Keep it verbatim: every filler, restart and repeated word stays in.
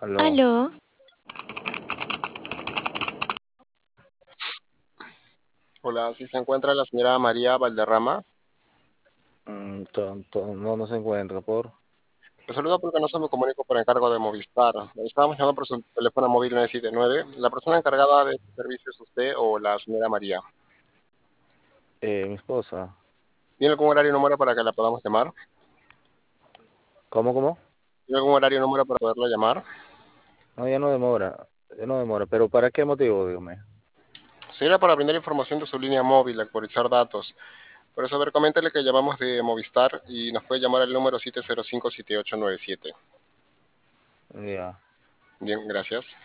Aló. Aló, Hola, si se encuentra la señora María Valderrama. Mm, to- to- no, no se encuentra por. Le saludo porque no se me comunico por encargo de Movistar. Le estábamos llamando por su teléfono móvil nueve siete nueve. La persona encargada de este servicio es usted o la señora María. Eh, mi esposa. ¿Tiene algún horario y número para que la podamos llamar? ¿Cómo, cómo? ¿Tiene algún horario y número para poderla llamar? No, ya no demora. Ya no demora. ¿Pero para qué motivo, dígame? Sería para brindar información de su línea móvil, actualizar datos. Por eso, a ver, coméntele que llamamos de Movistar y nos puede llamar al número siete cero cinco siete ocho nueve siete. Ya. Bien, gracias.